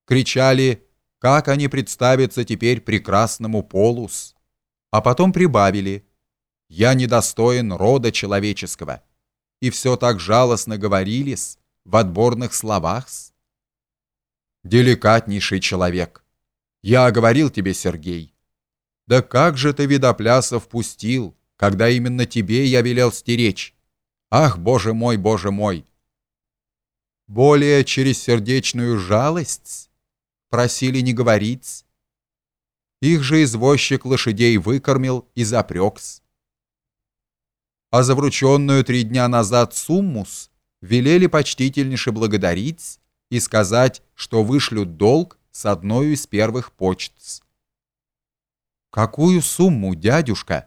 Кричали, как они представятся теперь прекрасному полус, а потом прибавили: «Я недостоин рода человеческого», и все так жалостно говорились в отборных словах-с. Деликатнейший человек. Я говорил тебе, Сергей. Да как же ты Видопляса впустил, когда именно тебе я велел стеречь? Ах, боже мой, боже мой! Более через сердечную жалость просили не говорить. Их же извозчик лошадей выкормил и запрекс. А за врученную 3 дня назад суммус велели почтительнейше благодарить и сказать, что вышлют долг с одной из первых почт. Какую сумму, дядюшка?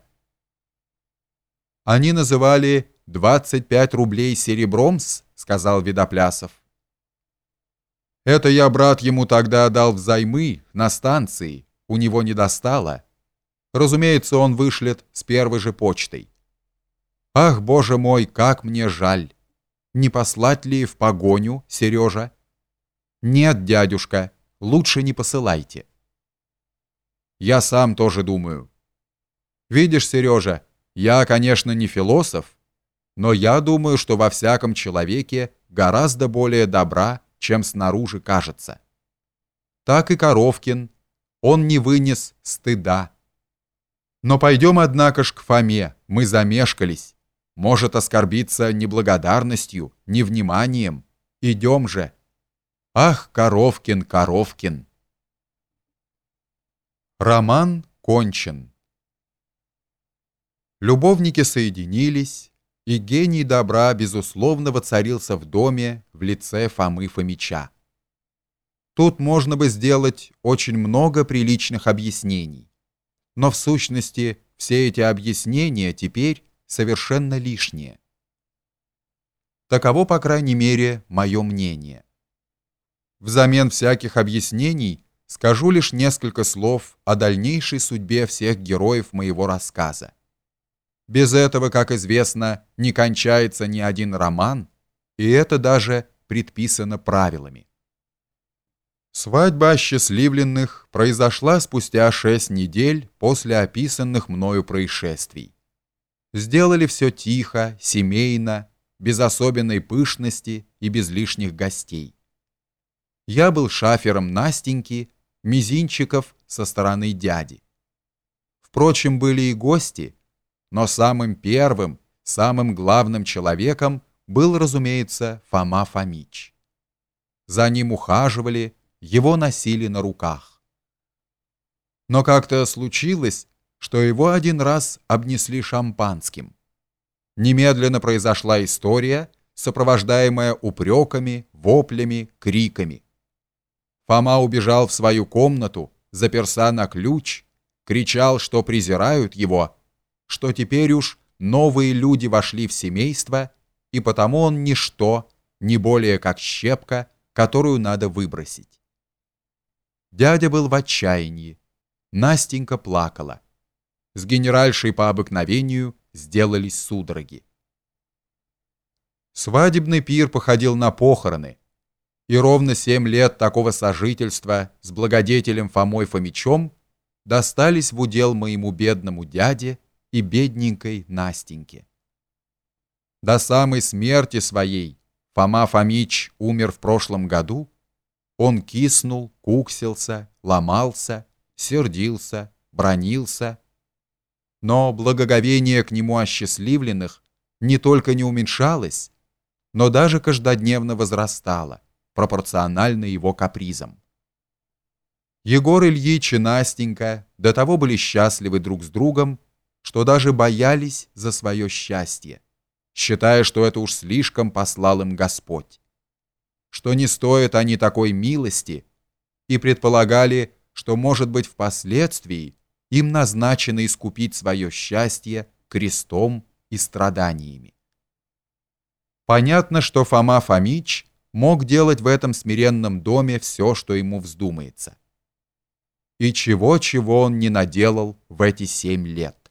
Они называли 25 рублей серебром-с, сказал Видоплясов. Это я, брат, ему тогда дал взаймы на станции, у него не достало. Разумеется, он вышлет с первой же почтой. Ах, боже мой, как мне жаль! Не послать ли в погоню, Сережа? Нет, дядюшка, лучше не посылайте. Я сам тоже думаю. Видишь, Сережа, я, конечно, не философ, но я думаю, что во всяком человеке гораздо более добра, чем снаружи кажется. Так и Коровкин, он не вынес стыда. Но пойдем, однако ж, к Фоме, мы замешкались. Может оскорбиться неблагодарностью, невниманием. Идем же. Ах, Коровкин, Коровкин! Роман кончен. Любовники соединились, и гений добра безусловно воцарился в доме в лице Фомы Фомича. Тут можно бы сделать очень много приличных объяснений, но в сущности все эти объяснения теперь совершенно лишние. Таково, по крайней мере, мое мнение. Взамен всяких объяснений скажу лишь несколько слов о дальнейшей судьбе всех героев моего рассказа. Без этого, как известно, не кончается ни один роман, и это даже предписано правилами. Свадьба осчастливленных произошла спустя 6 недель после описанных мною происшествий. Сделали все тихо, семейно, без особенной пышности и без лишних гостей. Я был шафером Настеньки, Мизинчиков со стороны дяди. Впрочем, были и гости, но самым первым, самым главным человеком был, разумеется, Фома Фомич. За ним ухаживали, его носили на руках. Но как-то случилось, что его один раз обнесли шампанским. Немедленно произошла история, сопровождаемая упреками, воплями, криками. Фома убежал в свою комнату, заперся на ключ, кричал, что презирают его, что теперь уж новые люди вошли в семейство, и потому он ничто, не более как щепка, которую надо выбросить. Дядя был в отчаянии. Настенька плакала. С генеральшей по обыкновению сделались судороги. Свадебный пир походил на похороны, и ровно 7 лет такого сожительства с благодетелем Фомой Фомичом достались в удел моему бедному дяде и бедненькой Настеньке. До самой смерти своей Фома Фомич умер в прошлом году. Он киснул, куксился, ломался, сердился, бранился. Но благоговение к нему осчастливленных не только не уменьшалось, но даже каждодневно возрастало, пропорционально его капризам. Егор Ильич и Настенька до того были счастливы друг с другом, что даже боялись за свое счастье, считая, что это уж слишком послал им Господь, что не стоят они такой милости, и предполагали, что, может быть, впоследствии им назначено искупить свое счастье крестом и страданиями. Понятно, что Фома Фомич мог делать в этом смиренном доме все, что ему вздумается. И чего-чего он не наделал в эти 7 лет.